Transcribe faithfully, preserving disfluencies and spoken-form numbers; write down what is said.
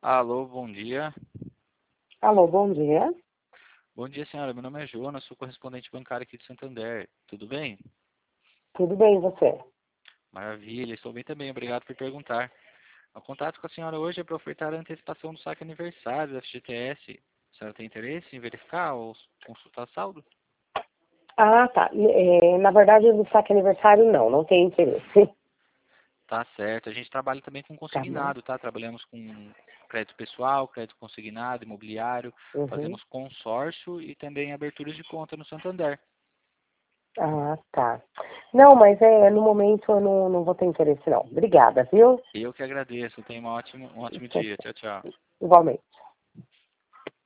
Alô, bom dia. Alô, bom dia. Bom dia, senhora. Meu nome é Jonas, sou correspondente bancário aqui de Santander. Tudo bem? Tudo bem, e você? Maravilha, estou bem também. Obrigado por perguntar. O contato com a senhora hoje é para ofertar a antecipação do saque aniversário da F G T S. A senhora tem interesse em verificar ou consultar saldo? Ah, tá. É, na verdade, no saque aniversário, não, não tem interesse. Tá certo. A gente trabalha também com Tá bom. consignado, tá? Trabalhamos com crédito pessoal, crédito consignado, imobiliário, Uhum. fazemos consórcio e também aberturas de conta no Santander. Ah, tá. Não, mas é, no momento eu não, não vou ter interesse, não. Obrigada, viu? Eu que agradeço. Tenha uma ótima, um ótimo dia. Tchau, tchau. Igualmente.